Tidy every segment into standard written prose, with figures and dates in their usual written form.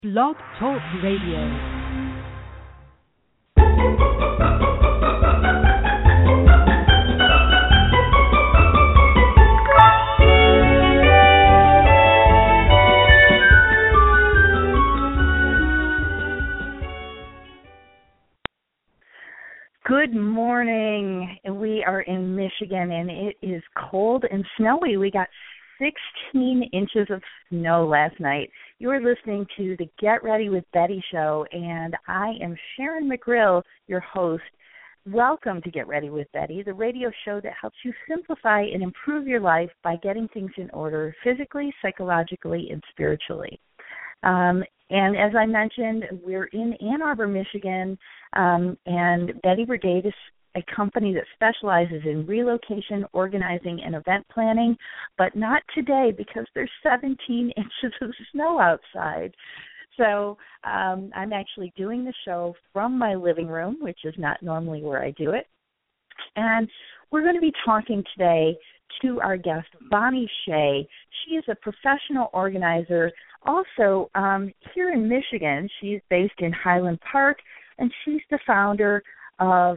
Blog Talk Radio. Good morning. We are in Michigan, and it is cold and snowy. We got 16 inches of snow last night. You are listening to the Get Ready with Betty show, and I am Sharon McGrill, your host. Welcome to Get Ready with Betty, the radio show that helps you simplify and improve your life by getting things in order physically, psychologically, and spiritually. And as I mentioned, we're in Ann Arbor, Michigan, and Betty Brigade is a company that specializes in relocation, organizing, and event planning, but not today because there's 17 inches of snow outside. So I'm actually doing the show from my living room, which is not normally where I do it. And we're going to be talking today to our guest, Bonnie Shea. She is a professional organizer. Also, here in Michigan, she's based in Highland Park, and she's the founder of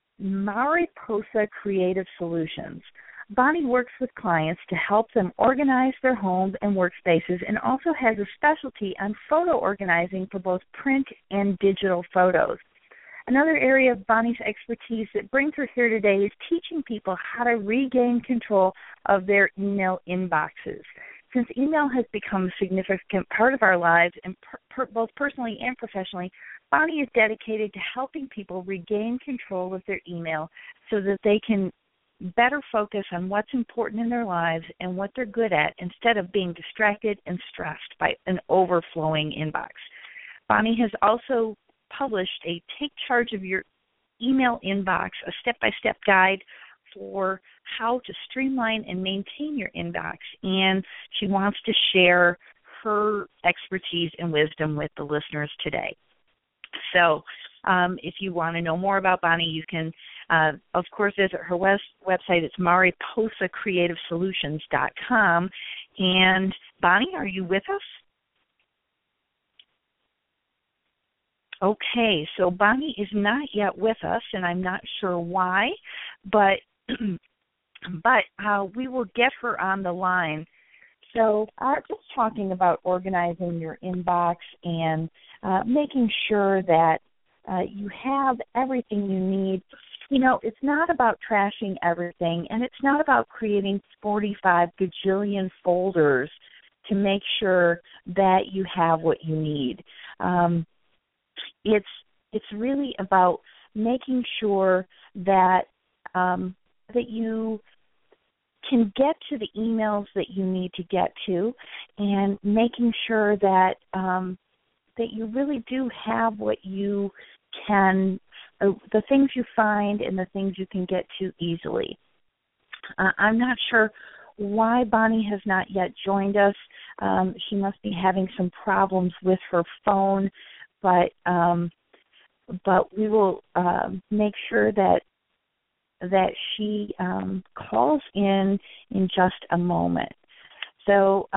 Mariposa Creative Solutions. Bonnie works with clients to help them organize their homes and workspaces, and also has a specialty on photo organizing for both print and digital photos. Another area of Bonnie's expertise that brings her here today is teaching people how to regain control of their email inboxes. Since email has become a significant part of our lives, and both personally and professionally, Bonnie is dedicated to helping people regain control of their email so that they can better focus on what's important in their lives and what they're good at instead of being distracted and stressed by an overflowing inbox. Bonnie has also published a Take Charge of Your Email Inbox, a step-by-step guide for how to streamline and maintain your inbox, and she wants to share her expertise and wisdom with the listeners today. So if you want to know more about Bonnie, you can, of course, visit her website. It's MariposaCreativeSolutions.com. And Bonnie, are you with us? Okay, so Bonnie is not yet with us, and I'm not sure why, but we will get her on the line. So just talking about organizing your inbox and making sure that you have everything you need. You know, it's not about trashing everything, and it's not about creating 45 gajillion folders to make sure that you have what you need. It's really about making sure that that you can get to the emails that you need to get to, and making sure that that you really do have what you can, the things you find and the things you can get to easily. I'm not sure why Bonnie has not yet joined us. She must be having some problems with her phone, but we will make sure that she calls in just a moment. So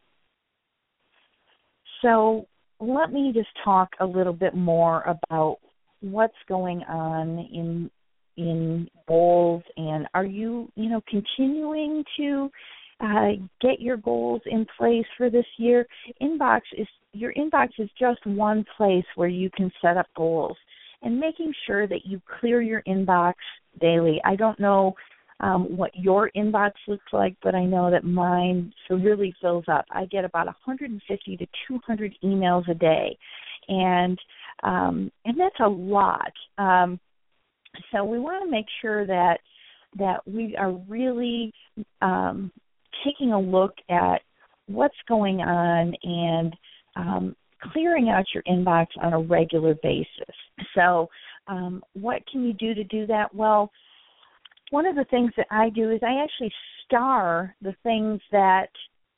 let me just talk a little bit more about what's going on in goals, and are you continuing to get your goals in place for this year? Your inbox is just one place where you can set up goals, and making sure that you clear your inbox daily. I don't know what your inbox looks like, but I know that mine really fills up. I get about 150 to 200 emails a day, and that's a lot. So we want to make sure that we are really taking a look at what's going on and clearing out your inbox on a regular basis. So what can you do to do that? Well, one of the things that I do is I actually star the things that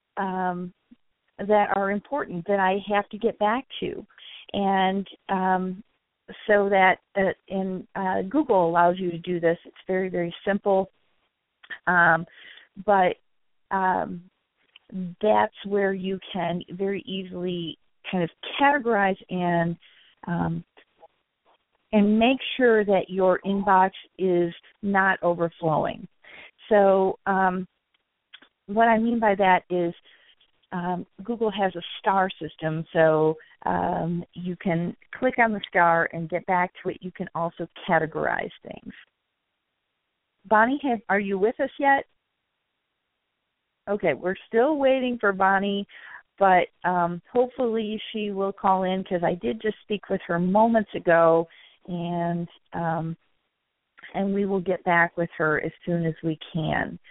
are important that I have to get back to. And so that Google allows you to do this. It's very, very simple. But that's where you can very easily kind of categorize and make sure that your inbox is not overflowing. So what I mean by that is Google has a star system, so you can click on the star and get back to it. You can also categorize things. Bonnie, are you with us yet? Okay, we're still waiting for Bonnie, but hopefully she will call in, because I did just speak with her moments ago, and we will get back with her as soon as we can.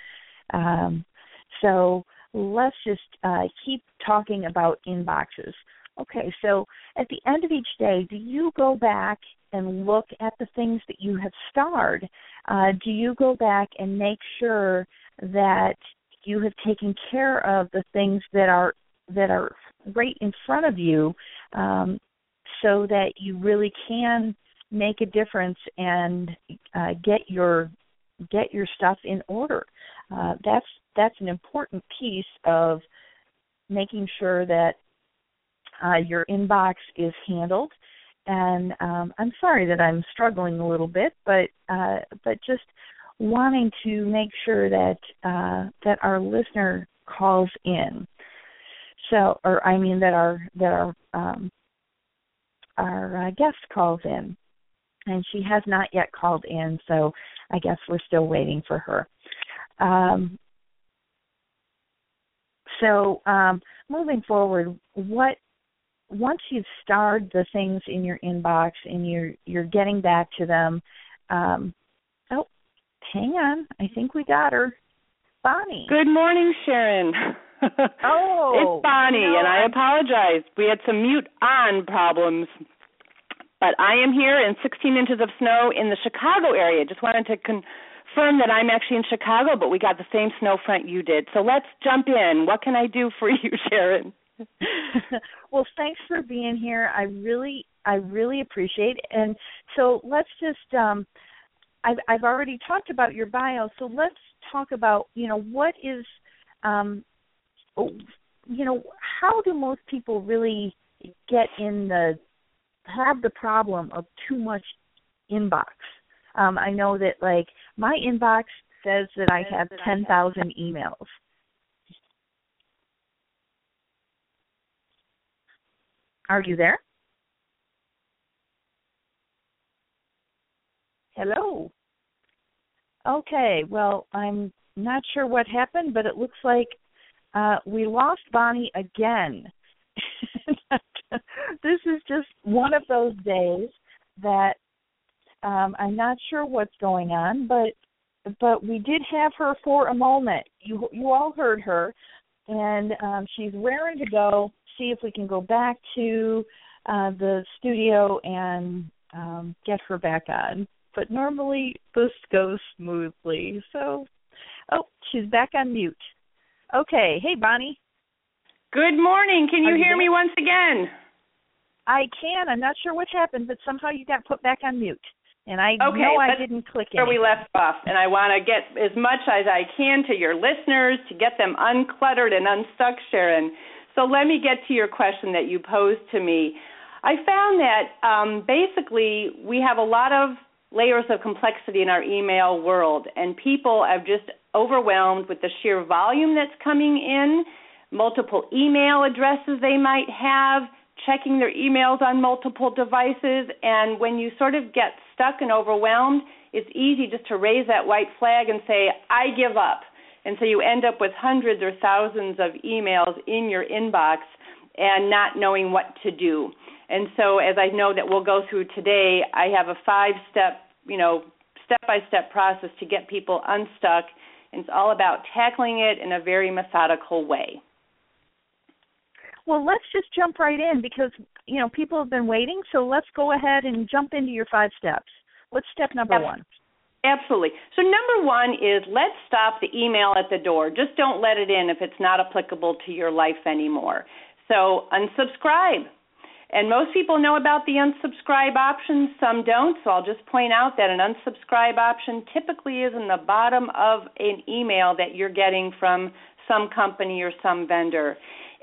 So let's just keep talking about inboxes. Okay, so at the end of each day, do you go back and look at the things that you have starred? Do you go back and make sure that you have taken care of the things that are right in front of you, so that you really can make a difference and get your stuff in order? That's an important piece of making sure that your inbox is handled. And I'm sorry that I'm struggling a little bit, but just wanting to make sure that our listener calls in. So, or I mean that our guest calls in, and she has not yet called in. So I guess we're still waiting for her. So moving forward, once you've starred the things in your inbox and you're getting back to them, oh, hang on, I think we got her, Bonnie. Good morning, Sharon. Oh, it's Bonnie, and I apologize. We had some mute on problems, but I am here in 16 inches of snow in the Chicago area. Just wanted to confirm that I'm actually in Chicago, but we got the same snow front you did. So let's jump in. What can I do for you, Sharon? Well, thanks for being here. I really appreciate it. And so let's just I've already talked about your bio, so let's talk about, what is how do most people really have the problem of too much inbox? I know that, like, my inbox says that I have 10,000 emails. Are you there? Hello. Okay, well, I'm not sure what happened, but it looks like we lost Bonnie again. This is just one of those days that I'm not sure what's going on, but we did have her for a moment. You all heard her, and she's raring to go. See if we can go back to the studio and get her back on. But normally this goes smoothly. So, she's back on mute. Okay. Hey, Bonnie. Good morning. Can you hear me once again? I can. I'm not sure what happened, but somehow you got put back on mute. And I know I didn't click where we left off. And I want to get as much as I can to your listeners to get them uncluttered and unstuck, Sharon. So let me get to your question that you posed to me. I found that basically we have a lot of layers of complexity in our email world, and people are just overwhelmed with the sheer volume that's coming in, multiple email addresses they might have, checking their emails on multiple devices, and when you sort of get stuck and overwhelmed, it's easy just to raise that white flag and say, I give up. And so you end up with hundreds or thousands of emails in your inbox and not knowing what to do. And so as I know that we'll go through today, I have a 5-step, step-by-step process to get people unstuck, and it's all about tackling it in a very methodical way. Well, let's just jump right in because, people have been waiting, so let's go ahead and jump into your 5 steps. What's step number 1? Absolutely. So number 1 is let's stop the email at the door. Just don't let it in if it's not applicable to your life anymore. So unsubscribe. And most people know about the unsubscribe option. Some don't. So I'll just point out that an unsubscribe option typically is in the bottom of an email that you're getting from some company or some vendor.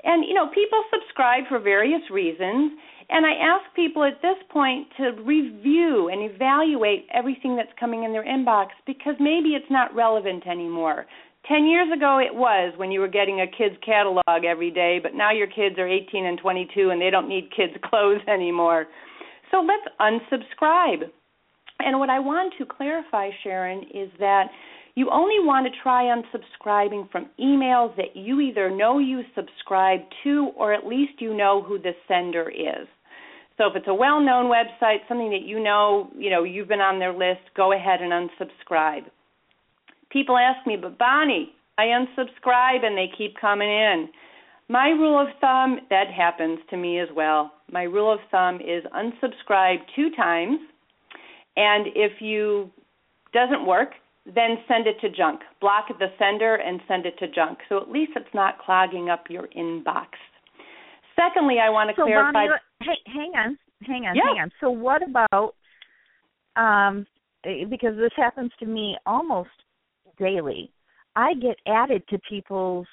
And, people subscribe for various reasons, and I ask people at this point to review and evaluate everything that's coming in their inbox, because maybe it's not relevant anymore. 10 years ago it was, when you were getting a kid's catalog every day, but now your kids are 18 and 22 and they don't need kids' clothes anymore. So let's unsubscribe. And what I want to clarify, Sharon, is that you only want to try unsubscribing from emails that you either know you subscribe to, or at least you know who the sender is. So if it's a well-known website, something that you know you've been on their list, go ahead and unsubscribe. People ask me, but Bonnie, I unsubscribe and they keep coming in. My rule of thumb, that happens to me as well. My rule of thumb is unsubscribe 2 times, and if you doesn't work, then send it to junk. Block the sender and send it to junk. So at least it's not clogging up your inbox. Secondly, I want to clarify. Bonnie, hang on. So what about, because this happens to me almost daily, I get added to people's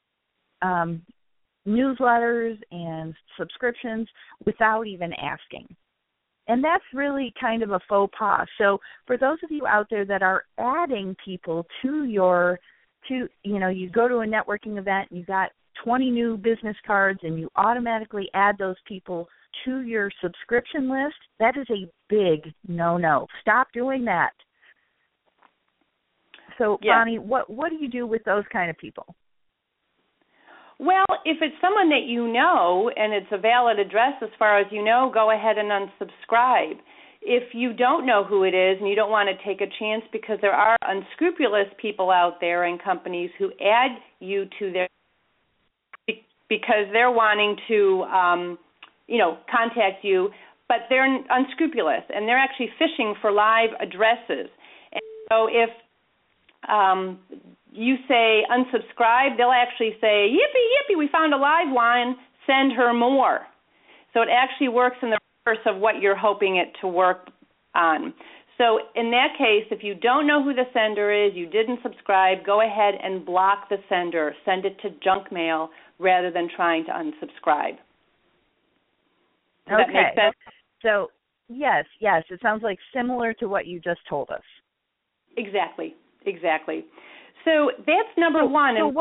newsletters and subscriptions without even asking. And that's really kind of a faux pas. So for those of you out there that are adding people to you go to a networking event and you got 20 new business cards and you automatically add those people to your subscription list, that is a big no-no. Stop doing that. So, yeah. Bonnie, what do you do with those kind of people? Well, if it's someone that you know and it's a valid address as far as you know, go ahead and unsubscribe. If you don't know who it is and you don't want to take a chance, because there are unscrupulous people out there and companies who add you to their, because they're wanting to, contact you, but they're unscrupulous and they're actually fishing for live addresses. And so if you say unsubscribe, they'll actually say, yippee, yippee, we found a live one, send her more. So it actually works in the reverse of what you're hoping it to work on. So in that case, if you don't know who the sender is, you didn't subscribe, go ahead and block the sender. Send it to junk mail rather than trying to unsubscribe. Does that make sense? So, yes, it sounds like similar to what you just told us. Exactly. So that's number one. So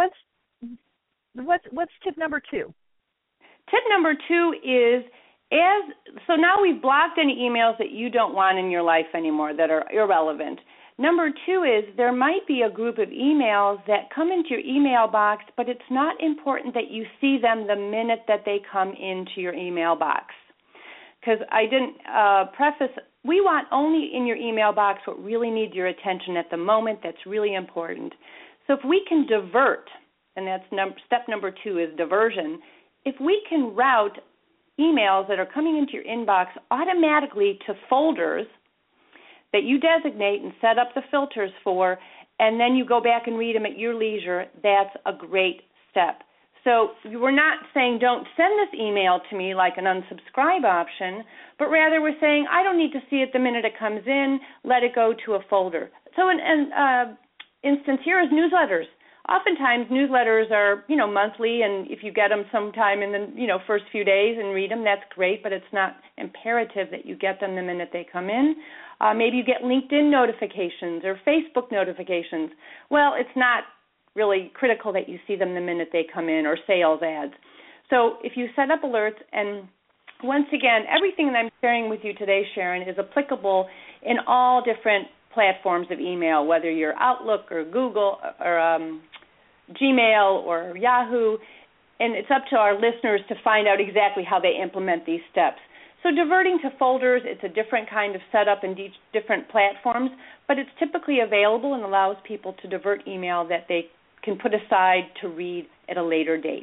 what's tip number 2? Tip number 2 is, so now we've blocked any emails that you don't want in your life anymore that are irrelevant. Number 2 is there might be a group of emails that come into your email box, but it's not important that you see them the minute that they come into your email box. Because I didn't preface, we want only in your email box what really needs your attention at the moment that's really important. So if we can divert, and that's step number 2 is diversion, if we can route emails that are coming into your inbox automatically to folders that you designate and set up the filters for, and then you go back and read them at your leisure, that's a great step. So we're not saying don't send this email to me like an unsubscribe option, but rather we're saying I don't need to see it the minute it comes in, let it go to a folder. So an instance here is newsletters. Oftentimes newsletters are, monthly, and if you get them sometime in the, first few days and read them, that's great, but it's not imperative that you get them the minute they come in. Maybe you get LinkedIn notifications or Facebook notifications. Well, it's not really critical that you see them the minute they come in, or sales ads. So if you set up alerts, and once again, everything that I'm sharing with you today, Sharon, is applicable in all different platforms of email, whether you're Outlook or Google or Gmail or Yahoo, and it's up to our listeners to find out exactly how they implement these steps. So diverting to folders, it's a different kind of setup in different platforms, but it's typically available and allows people to divert email that they can put aside to read at a later date.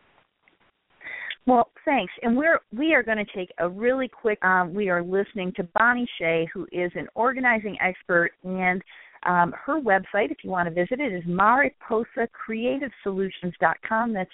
Well, thanks. And we are going to take a really quick, we are listening to Bonnie Shea, who is an organizing expert, and her website, if you want to visit it, is MariposaCreativeSolutions.com. That's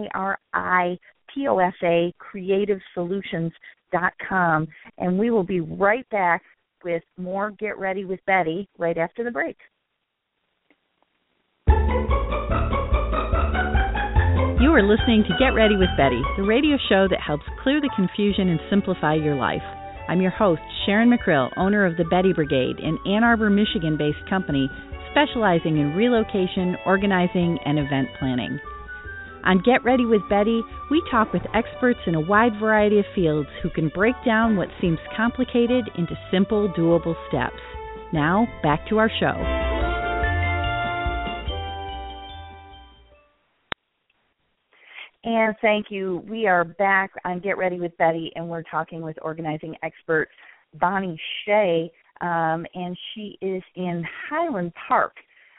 MARIPOSA CreativeSolutions.com. And we will be right back with more Get Ready with Betty right after the break. You You are listening to Get Ready with Betty, the radio show that helps clear the confusion and simplify your life. I'm your host, Sharon McCrill, owner of the Betty Brigade, an Ann Arbor, Michigan-based company specializing in relocation, organizing, and event planning. On Get Ready with Betty, we talk with experts in a wide variety of fields who can break down what seems complicated into simple, doable steps. Now, back to our show. And thank you. We are back on Get Ready with Betty, and we're talking with organizing expert Bonnie Shea, and she is in Highland Park.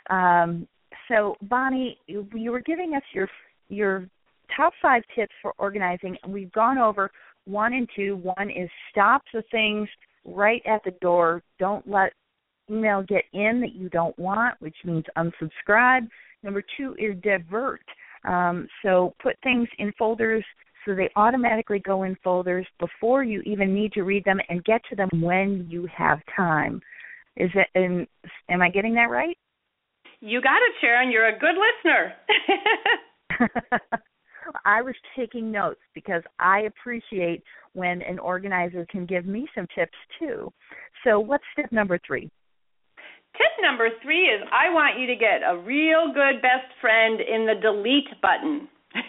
So, Bonnie, you were giving us your top 5 tips for organizing, and we've gone over 1 and 2. 1 is stop the things right at the door. Don't let email get in that you don't want, which means unsubscribe. Number 2 is divert. So put things in folders so they automatically go in folders before you even need to read them, and get to them when you have time. Am I getting that right? You got it, Sharon. You're a good listener. I was taking notes because I appreciate when an organizer can give me some tips too. So what's step number 3? Tip number 3 is I want you to get a real good best friend in the delete button.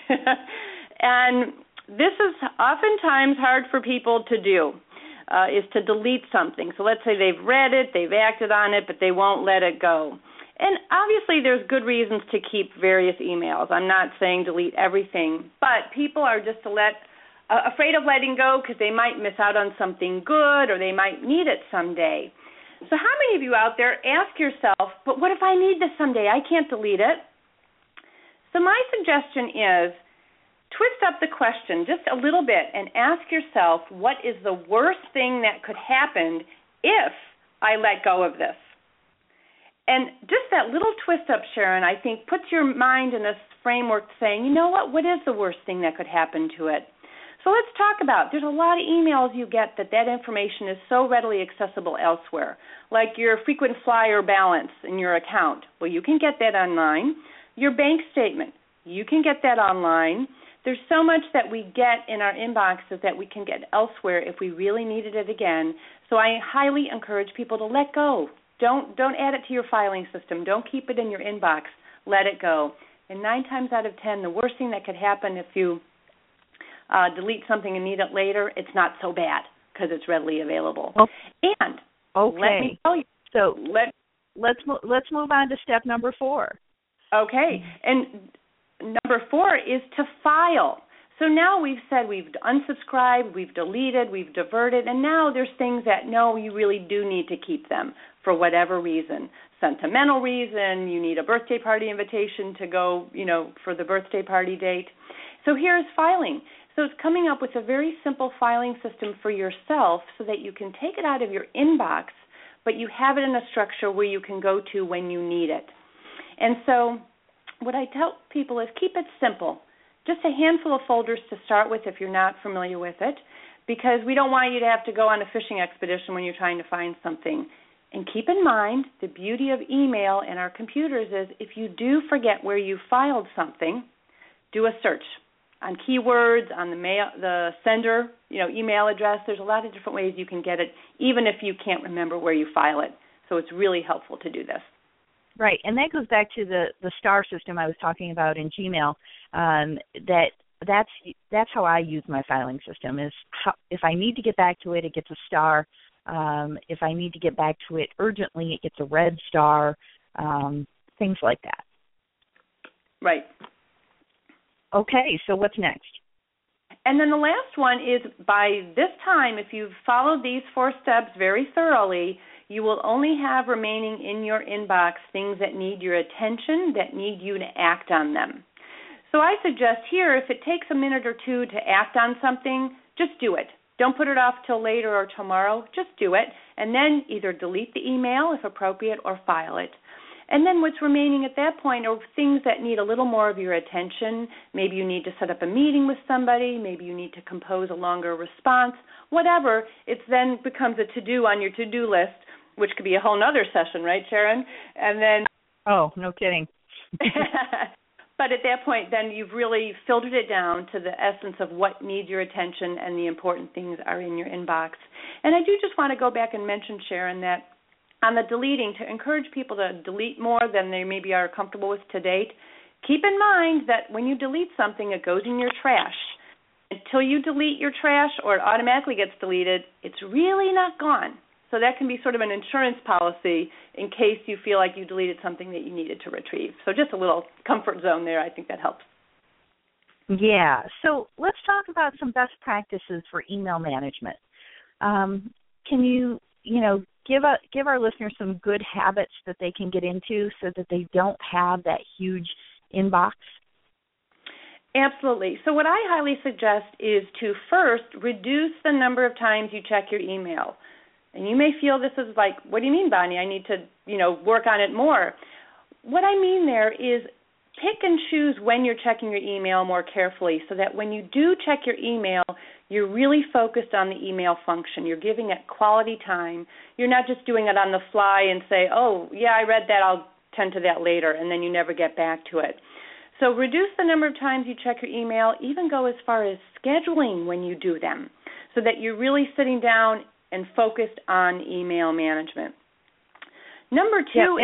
And this is oftentimes hard for people to do, is to delete something. So let's say they've read it, they've acted on it, but they won't let it go. And obviously there's good reasons to keep various emails. I'm not saying delete everything, but people are just afraid of letting go because they might miss out on something good or they might need it someday. So how many of you out there ask yourself, but what if I need this someday? I can't delete it. So my suggestion is twist up the question just a little bit and ask yourself, what is the worst thing that could happen if I let go of this? And just that little twist up, Sharon, I think puts your mind in this framework saying, you know what is the worst thing that could happen to it? So let's talk about, there's a lot of emails you get that information is so readily accessible elsewhere, like your frequent flyer balance in your account. Well, you can get that online. Your bank statement, you can get that online. There's so much that we get in our inboxes that we can get elsewhere if we really needed it again. So I highly encourage people to let go. Don't add it to your filing system. Don't keep it in your inbox. Let it go. And 9 times out of 10, the worst thing that could happen if you delete something and need it later, it's not so bad because it's readily available. Oh. And okay. Let me tell you. So let's move on to step number 4. Okay. And number 4 is to file. So now we've said we've unsubscribed, we've deleted, we've diverted, and now there's things that, no, you really do need to keep them for whatever reason. Sentimental reason, you need a birthday party invitation to go, for the birthday party date. So here's filing. So it's coming up with a very simple filing system for yourself so that you can take it out of your inbox, but you have it in a structure where you can go to when you need it. And so what I tell people is keep it simple. Just a handful of folders to start with if you're not familiar with it, because we don't want you to have to go on a fishing expedition when you're trying to find something. And keep in mind, the beauty of email and our computers is if you do forget where you filed something, do a search on keywords, on the sender, email address. There's a lot of different ways you can get it, even if you can't remember where you file it. So it's really helpful to do this. Right, and that goes back to the star system I was talking about in Gmail. That's how I use my filing system. If I need to get back to it, it gets a star. If I need to get back to it urgently, it gets a red star. Things like that. Right. Okay, so what's next? And then the last one is by this time, if you've followed these 4 steps very thoroughly, you will only have remaining in your inbox things that need your attention, that need you to act on them. So I suggest here, if it takes a minute or 2 to act on something, just do it. Don't put it off till later or tomorrow. Just do it, and then either delete the email if appropriate or file it. And then what's remaining at that point are things that need a little more of your attention. Maybe you need to set up a meeting with somebody. Maybe you need to compose a longer response. Whatever, it then becomes a to-do on your to-do list, which could be a whole other session, right, Sharon? And then... Oh, no kidding. But at that point, then you've really filtered it down to the essence of what needs your attention and the important things are in your inbox. And I do just want to go back and mention, Sharon, that on the deleting, to encourage people to delete more than they maybe are comfortable with to date, keep in mind that when you delete something, it goes in your trash. Until you delete your trash or it automatically gets deleted, it's really not gone. So that can be sort of an insurance policy in case you feel like you deleted something that you needed to retrieve. So just a little comfort zone there. I think that helps. Yeah. So let's talk about some best practices for email management. Can you give our listeners some good habits that they can get into so that they don't have that huge inbox? Absolutely. So what I highly suggest is to first reduce the number of times you check your email. And you may feel this is like, what do you mean, Bonnie? I need to, work on it more. What I mean there is pick and choose when you're checking your email more carefully so that when you do check your email, you're really focused on the email function. You're giving it quality time. You're not just doing it on the fly and say, oh, yeah, I read that, I'll tend to that later, and then you never get back to it. So reduce the number of times you check your email, even go as far as scheduling when you do them so that you're really sitting down and focused on email management. Number two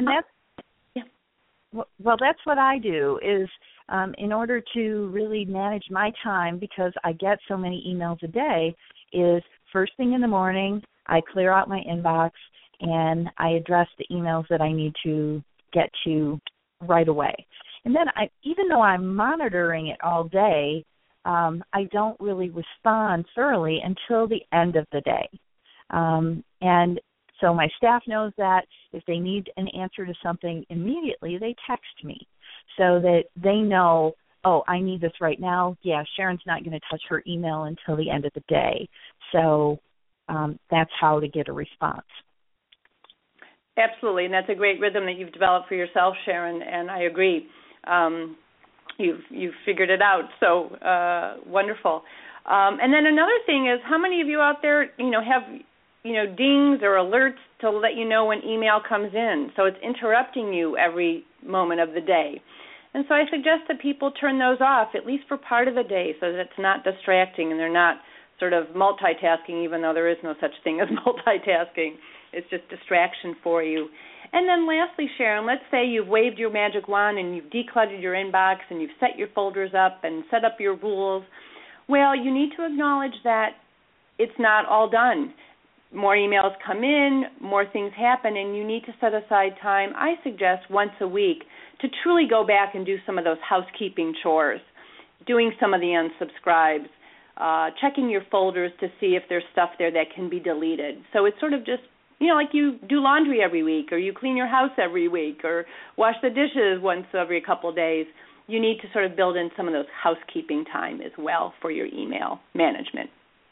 Well, that's what I do is in order to really manage my time, because I get so many emails a day, is first thing in the morning, I clear out my inbox and I address the emails that I need to get to right away. And then even though I'm monitoring it all day, I don't really respond thoroughly until the end of the day. And so my staff knows that if they need an answer to something immediately, they text me so that they know, oh, I need this right now. Yeah, Sharon's not going to touch her email until the end of the day. So that's how to get a response. Absolutely, and that's a great rhythm that you've developed for yourself, Sharon, and I agree. You've figured it out, so wonderful. And then another thing is, how many of you out there, have dings or alerts to let you know when email comes in? So it's interrupting you every moment of the day. And so I suggest that people turn those off, at least for part of the day, so that it's not distracting and they're not sort of multitasking, even though there is no such thing as multitasking. It's just distraction for you. And then lastly, Sharon, let's say you've waved your magic wand and you've decluttered your inbox and you've set your folders up and set up your rules. Well, you need to acknowledge that it's not all done. More emails come in, more things happen, and you need to set aside time, I suggest once a week, to truly go back and do some of those housekeeping chores, doing some of the unsubscribes, checking your folders to see if there's stuff there that can be deleted. So it's sort of just, like you do laundry every week, or you clean your house every week, or wash the dishes once every couple of days. You need to sort of build in some of those housekeeping time as well for your email management.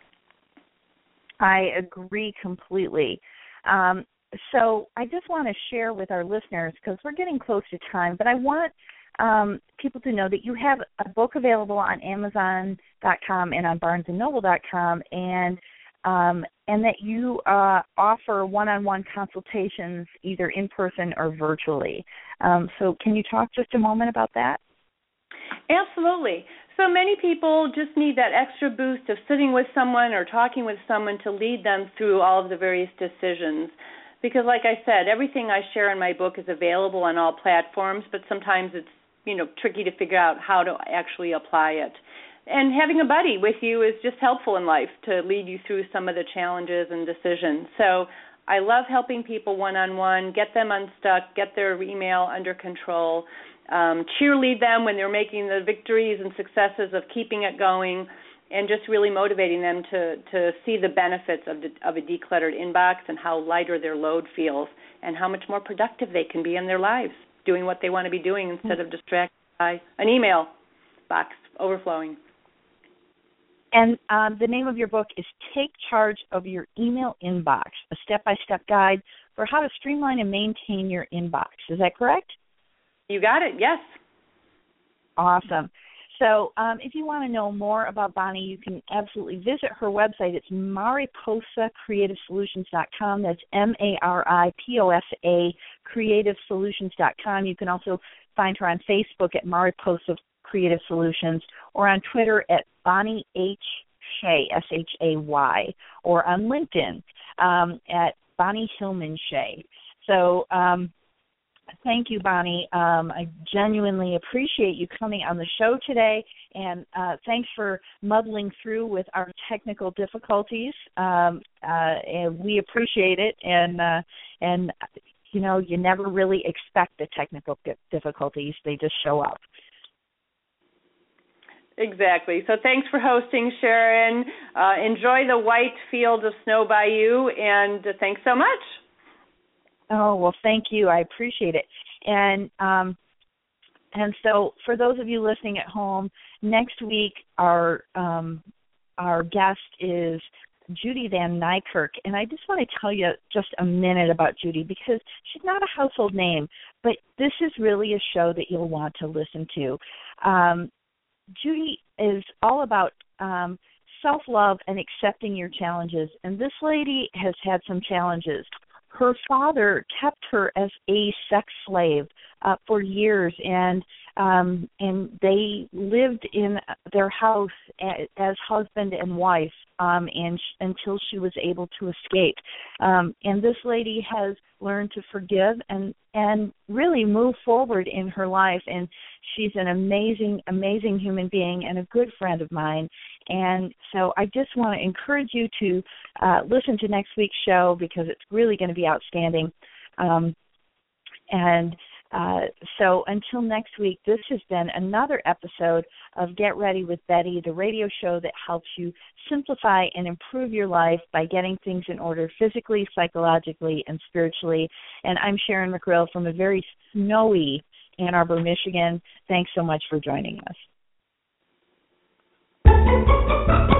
I agree completely. So I just want to share with our listeners, because we're getting close to time, but I want people to know that you have a book available on Amazon.com and on BarnesandNoble.com, and that you offer one-on-one consultations either in person or virtually. So can you talk just a moment about that? Absolutely. So many people just need that extra boost of sitting with someone or talking with someone to lead them through all of the various decisions. Because like I said, everything I share in my book is available on all platforms, but sometimes it's, tricky to figure out how to actually apply it. And having a buddy with you is just helpful in life to lead you through some of the challenges and decisions. So I love helping people one-on-one, get them unstuck, get their email under control, cheerlead them when they're making the victories and successes of keeping it going, and just really motivating them to see the benefits of a decluttered inbox and how lighter their load feels and how much more productive they can be in their lives, doing what they want to be doing instead of distracted by an email box overflowing. And the name of your book is Take Charge of Your Email Inbox, a step-by-step guide for how to streamline and maintain your inbox. Is that correct? You got it, yes. Awesome. So if you want to know more about Bonnie, you can absolutely visit her website. It's MariposaCreativeSolutions.com. That's MARIPOSA, creativesolutions.com. You can also find her on Facebook at Mariposa Creative Solutions, or on Twitter at Bonnie H. Shea, Shay, or on LinkedIn at Bonnie Hillman Shea. So thank you, Bonnie. I genuinely appreciate you coming on the show today, and thanks for muddling through with our technical difficulties. And we appreciate it, and you know, you never really expect the technical difficulties. They just show up. Exactly. So thanks for hosting, Sharon. Enjoy the white field of snow by you, and thanks so much. Oh, well, thank you. I appreciate it. And so for those of you listening at home, next week our guest is Judy Van Nykirk. And I just want to tell you just a minute about Judy, because she's not a household name, but this is really a show that you'll want to listen to. Judy is all about self-love and accepting your challenges. And this lady has had some challenges. Her father kept her as a sex slave for years, and they lived in their house as husband and wife until she was able to escape. And this lady has learned to forgive and really move forward in her life. And she's an amazing, amazing human being and a good friend of mine. And so I just want to encourage you to listen to next week's show, because it's really going to be outstanding. So until next week, this has been another episode of Get Ready with Betty, the radio show that helps you simplify and improve your life by getting things in order physically, psychologically, and spiritually. And I'm Sharon McCrill from a very snowy Ann Arbor, Michigan. Thanks so much for joining us.